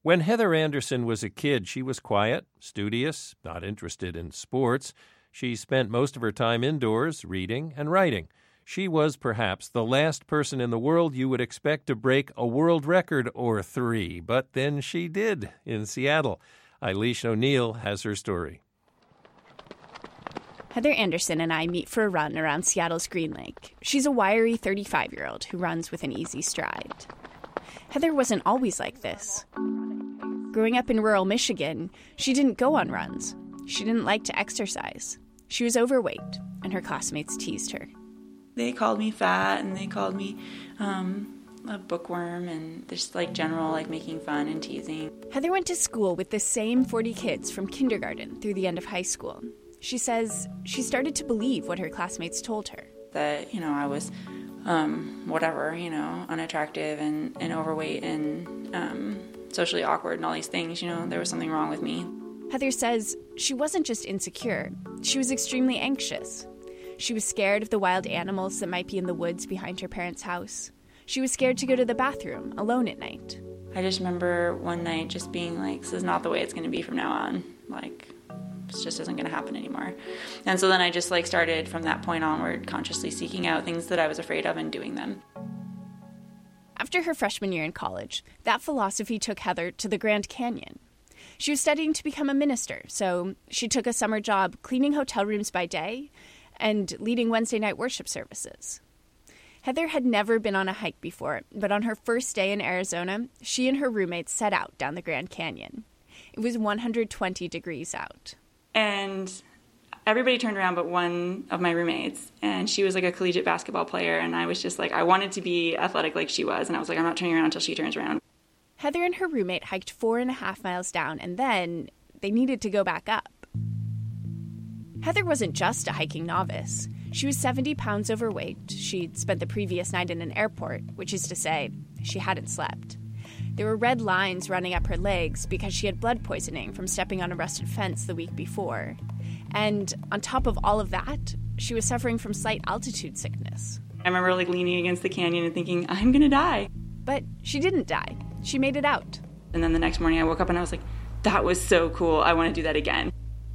When Heather Anderson was a kid, she was quiet, studious, not interested in sports. She spent most of her time indoors, reading and writing. She was perhaps the last person in the world you would expect to break a world record or three, but then she did in Seattle. Eilish O'Neill has her story. Heather Anderson and I meet for a run around Seattle's Green Lake. She's a wiry 35-year-old who runs with an easy stride. Heather wasn't always like this. Growing up in rural Michigan, she didn't go on runs. She didn't like to exercise. She was overweight, and her classmates teased her. They called me fat, and they called me a bookworm, and just like general like making fun and teasing. Heather went to school with the same 40 kids from kindergarten through the end of high school. She says she started to believe what her classmates told her. That, I was unattractive and overweight and socially awkward and all these things. There was something wrong with me. Heather says she wasn't just insecure. She was extremely anxious. She was scared of the wild animals that might be in the woods behind her parents' house. She was scared to go to the bathroom alone at night. I just remember one night just being like, this is not the way it's going to be from now on. Like, this just isn't going to happen anymore. And so then I just started from that point onward consciously seeking out things that I was afraid of and doing them. After her freshman year in college, that philosophy took Heather to the Grand Canyon. She was studying to become a minister, so she took a summer job cleaning hotel rooms by day and leading Wednesday night worship services. Heather had never been on a hike before, but on her first day in Arizona, she and her roommates set out down the Grand Canyon. It was 120 degrees out. And everybody turned around but one of my roommates, and she was like a collegiate basketball player, and I was just like, I wanted to be athletic like she was, and I was like, I'm not turning around until she turns around. Heather and her roommate hiked 4.5 miles down, and then they needed to go back up. Heather wasn't just a hiking novice. She was 70 pounds overweight. She'd spent the previous night in an airport, which is to say, she hadn't slept. There were red lines running up her legs because she had blood poisoning from stepping on a rusted fence the week before. And on top of all of that, she was suffering from slight altitude sickness. I remember leaning against the canyon and thinking, I'm going to die. But she didn't die. She made it out. And then the next morning I woke up and I was like, that was so cool. I want to do that again.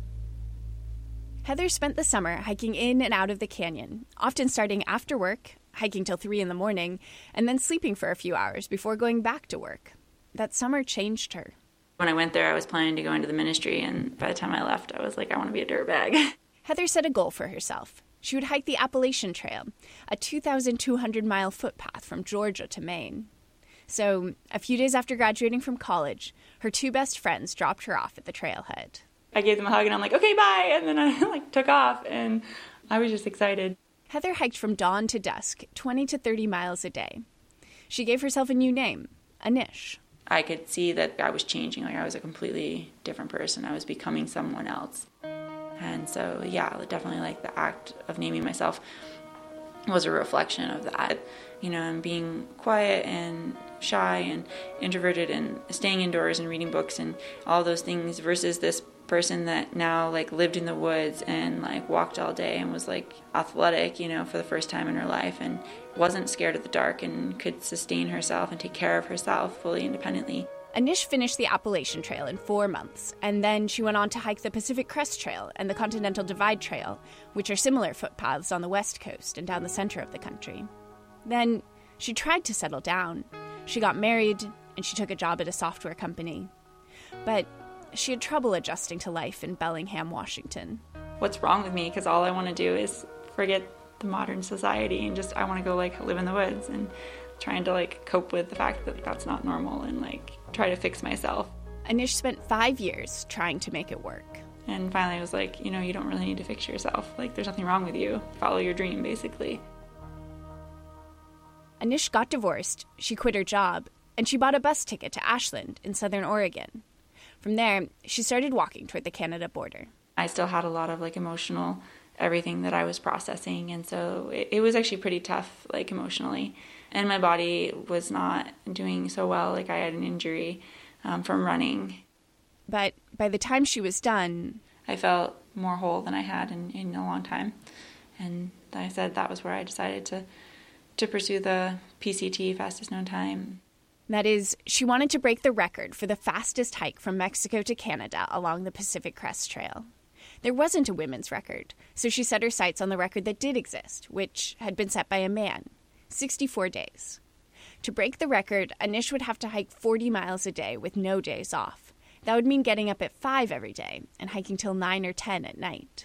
Heather spent the summer hiking in and out of the canyon, often starting after work, hiking till 3 a.m, and then sleeping for a few hours before going back to work. That summer changed her. When I went there, I was planning to go into the ministry, and by the time I left, I was like, I want to be a dirtbag. Heather set a goal for herself. She would hike the Appalachian Trail, a 2,200-mile footpath from Georgia to Maine. So, a few days after graduating from college, her two best friends dropped her off at the trailhead. I gave them a hug, and I'm like, okay, bye, and then I took off, and I was just excited. Heather hiked from dawn to dusk, 20 to 30 miles a day. She gave herself a new name, Anish. I could see that I was changing, I was a completely different person. I was becoming someone else. And so, definitely the act of naming myself was a reflection of that. And being quiet and shy and introverted and staying indoors and reading books and all those things versus this person that now lived in the woods and walked all day and was athletic, for the first time in her life and wasn't scared of the dark and could sustain herself and take care of herself fully independently. Anish finished the Appalachian Trail in 4 months, and then she went on to hike the Pacific Crest Trail and the Continental Divide Trail, which are similar footpaths on the West Coast and down the center of the country. Then she tried to settle down. She got married, and she took a job at a software company. But she had trouble adjusting to life in Bellingham, Washington. What's wrong with me? Because all I want to do is forget the modern society and I want to go live in the woods and trying to cope with the fact that that's not normal and try to fix myself. Anish spent 5 years trying to make it work. And finally I was like, you don't really need to fix yourself. There's nothing wrong with you. Follow your dream, basically. Anish got divorced, she quit her job, and she bought a bus ticket to Ashland in Southern Oregon. From there, she started walking toward the Canada border. I still had a lot of emotional everything that I was processing, and so it was actually pretty tough emotionally. And my body was not doing so well. I had an injury from running. But by the time she was done, I felt more whole than I had in a long time. And I said that was where I decided to pursue the PCT, fastest known time. That is, she wanted to break the record for the fastest hike from Mexico to Canada along the Pacific Crest Trail. There wasn't a women's record, so she set her sights on the record that did exist, which had been set by a man, 64 days. To break the record, Anish would have to hike 40 miles a day with no days off. That would mean getting up at 5 every day and hiking till 9 or 10 at night.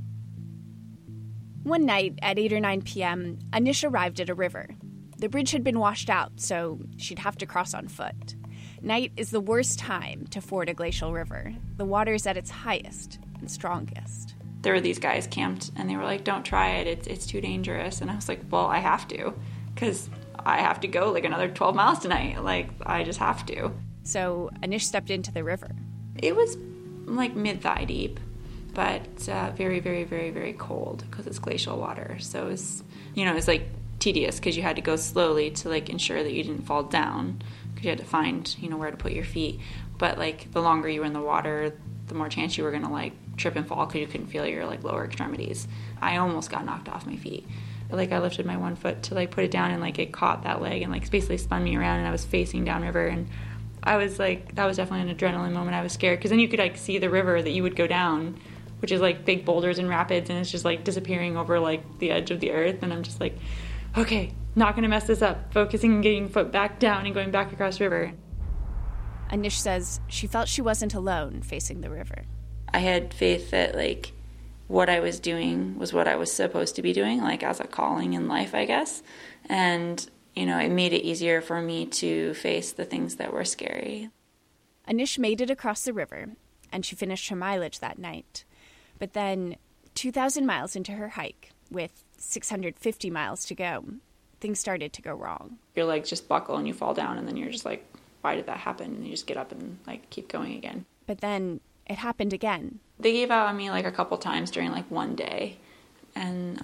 One night at 8 or 9 p.m., Anish arrived at a river. The bridge had been washed out, so she'd have to cross on foot. Night is the worst time to ford a glacial river. The water is at its highest and strongest. There were these guys camped, and they were like, don't try it, it's too dangerous. And I was like, well, I have to, because I have to go like another 12 miles tonight. Like, I just have to. So Anish stepped into the river. It was like mid-thigh deep, but very, very, very, very cold because it's glacial water. So it was, it was like tedious because you had to go slowly to like ensure that you didn't fall down because you had to find, where to put your feet. But like the longer you were in the water, the more chance you were going to like trip and fall because you couldn't feel your like lower extremities. I almost got knocked off my feet. Like I lifted my one foot to like put it down and like it caught that leg and like basically spun me around and I was facing downriver and I was like, that was definitely an adrenaline moment. I was scared because then you could like see the river that you would go down, which is like big boulders and rapids, and it's just like disappearing over like the edge of the earth. And I'm just like, okay, not going to mess this up. Focusing on getting foot back down and going back across the river. Anish says she felt she wasn't alone facing the river. I had faith that like what I was doing was what I was supposed to be doing, like as a calling in life, I guess. And it made it easier for me to face the things that were scary. Anish made it across the river, and she finished her mileage that night. But then, 2,000 miles into her hike, with 650 miles to go, things started to go wrong. Your legs just buckle and you fall down, and then you're just like, why did that happen? And you just get up and like keep going again. But then it happened again. They gave out on me like a couple times during like one day, and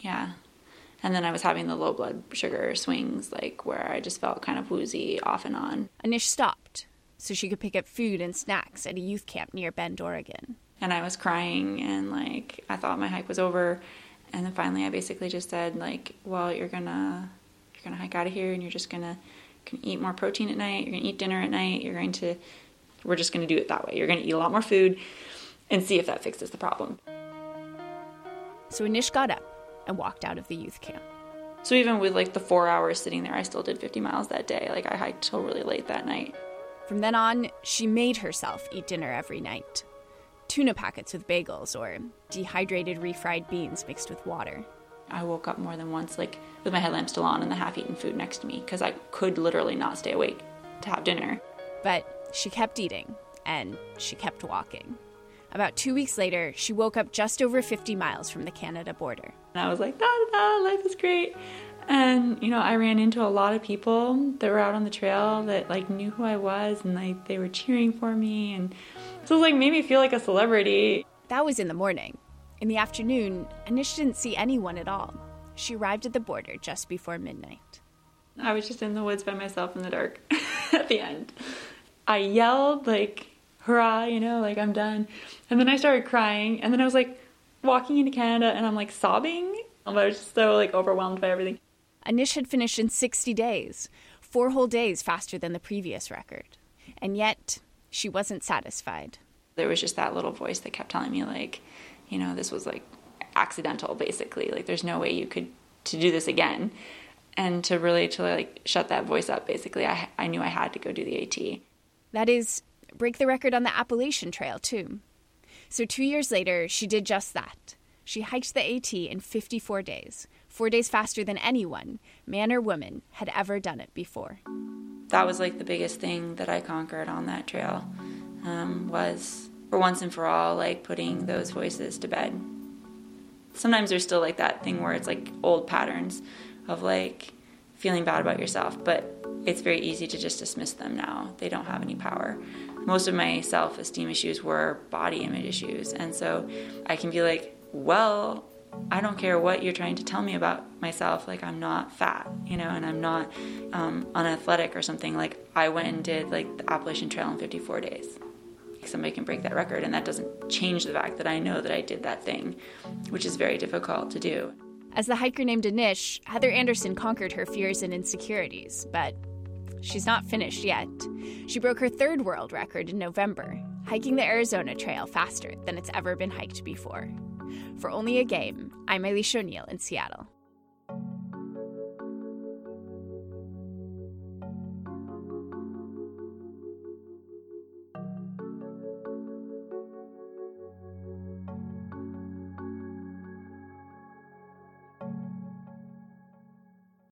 And then I was having the low blood sugar swings, like where I just felt kind of woozy off and on. Anish stopped so she could pick up food and snacks at a youth camp near Bend, Oregon. And I was crying and like I thought my hike was over. And then finally I basically just said like, well, you're gonna hike out of here and you're just gonna eat more protein at night. You're gonna eat dinner at night. We're just gonna do it that way. You're gonna eat a lot more food and see if that fixes the problem. So Anish got up and walked out of the youth camp. So even with like the 4 hours sitting there, I still did 50 miles that day. Like I hiked till really late that night. From then on, she made herself eat dinner every night. Tuna packets with bagels or dehydrated refried beans mixed with water. I woke up more than once like with my headlamp still on and the half-eaten food next to me because I could literally not stay awake to have dinner. But she kept eating and she kept walking. About 2 weeks later, she woke up just over 50 miles from the Canada border. And I was like, life is great. And, I ran into a lot of people that were out on the trail that, like, knew who I was and, like, they were cheering for me. And so it, like, made me feel like a celebrity. That was in the morning. In the afternoon, Anish didn't see anyone at all. She arrived at the border just before midnight. I was just in the woods by myself in the dark at the end. I yelled, like, hurrah, like I'm done. And then I started crying. And then I was like walking into Canada and I'm like sobbing. I was just so like overwhelmed by everything. Anish had finished in 60 days, 4 whole days faster than the previous record. And yet she wasn't satisfied. There was just that little voice that kept telling me like, this was like accidental basically. Like there's no way you could to do this again. And to like shut that voice up basically, I knew I had to go do the AT. That is, break the record on the Appalachian Trail, too. So 2 years later, she did just that. She hiked the AT in 54 days, 4 days faster than anyone, man or woman, had ever done it before. That was like the biggest thing that I conquered on that trail, was for once and for all, like putting those voices to bed. Sometimes there's still like that thing where it's like old patterns of like feeling bad about yourself, but it's very easy to just dismiss them now. They don't have any power. Most of my self-esteem issues were body image issues. And so I can be like, well, I don't care what you're trying to tell me about myself. Like, I'm not fat, and I'm not unathletic or something. Like, I went and did, like, the Appalachian Trail in 54 days. Somebody can break that record, and that doesn't change the fact that I know that I did that thing, which is very difficult to do. As the hiker named Anish, Heather Anderson conquered her fears and insecurities, but she's not finished yet. She broke her third world record in November, hiking the Arizona Trail faster than it's ever been hiked before. For Only a Game, I'm Elisha O'Neill in Seattle.